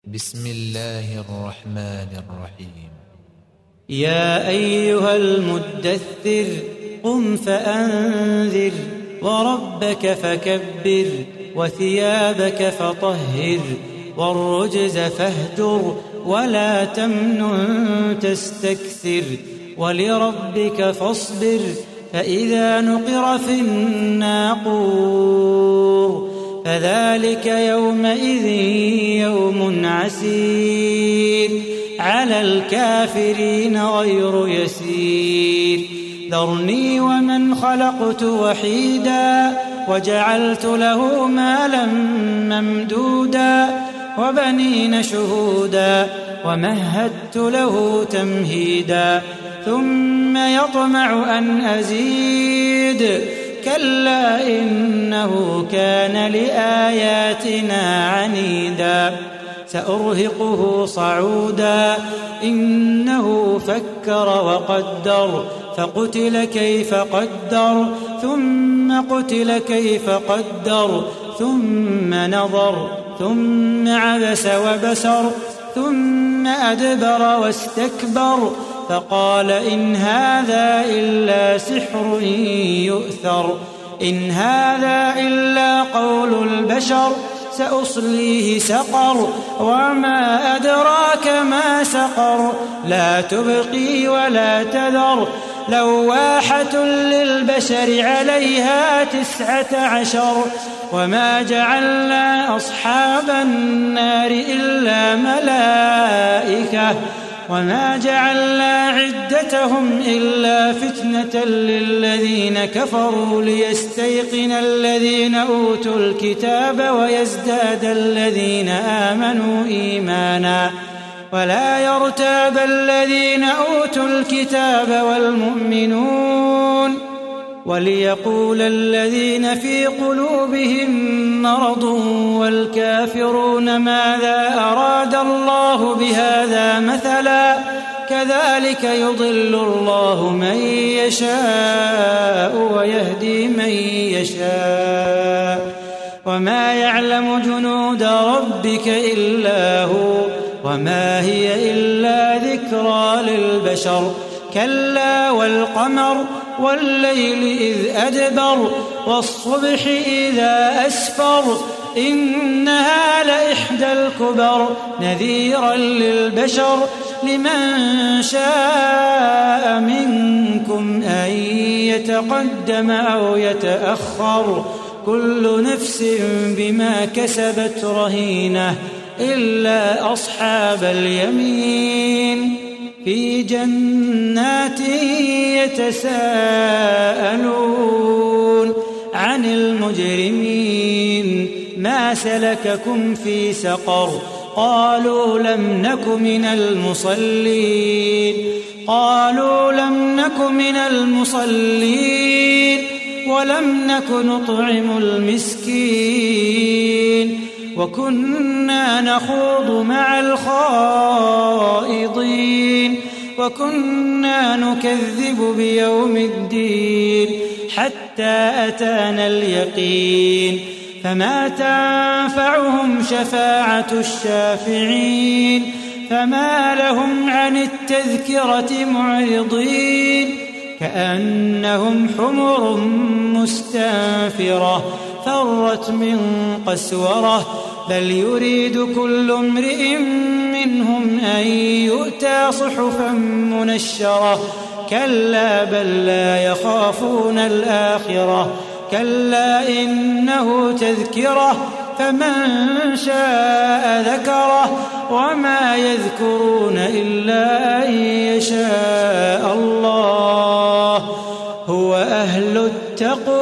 بسم الله الرحمن الرحيم. يا أيها المدثر قم فأنذر وربك فكبر وثيابك فطهر والرجز فاهجر ولا تمنن تستكثر ولربك فاصبر فإذا نقر في الناقور فذلك يومئذ يوم عسير على الكافرين غير يسير ذرني ومن خلقت وحيدا وجعلت له مالا ممدودا وبنين شهودا ومهدت له تمهيدا ثم يطمع أن أزيد كلا إنه كان لآياتنا عنيدا سأرهقه صعودا إنه فكر وقدر فقتل كيف قدر ثم قتل كيف قدر ثم نظر ثم عبس وبسر ثم أدبر واستكبر فقال إن هذا إلا سحر يؤثر إن هذا إلا قول البشر سأصليه سقر وما أدراك ما سقر لا تبقي ولا تذر لواحة للبشر عليها 19 وما جعلنا أصحاب النار إلا ملائكة وما جعلنا عدتهم إلا فتنة للذين كفروا ليستيقن الذين أوتوا الكتاب ويزداد الذين آمنوا إيمانا ولا يرتاب الذين أوتوا الكتاب والمؤمنون وليقول الذين في قلوبهم مرض والكافرون ماذا أراد الله بهذا مثلا كذلك يضل الله من يشاء ويهدي من يشاء وما يعلم جنود ربك إلا هو وما هي إلا ذكرى للبشر كلا والقمر والليل إذ أدبر والصبح إذا أسفر إنها لإحدى الكبر نذيرا للبشر لمن شاء منكم أن يتقدم أو يتأخر كل نفس بما كسبت رهينة إلا أصحاب اليمين في جنات يتساءلون عن المجرمين ما سلككم في سقر قالوا لم نك من المصلين قالوا لم نك من المصلين ولم نك نطعم المسكين وكنا نخوض مع الخائضين وكنا نكذب بيوم الدين حتى أتانا اليقين فما تنفعهم شفاعة الشافعين فما لهم عن التذكرة معرضين كأنهم حمر مستنفرة فرت من قسورة بل يريد كل امرئ منهم أن يؤتى صحفا منشرة كلا بل لا يخافون الآخرة كلا إنه تذكرة فمن شاء ذكره وما يذكرون إلا أن يشاء الله هو أهل التقوى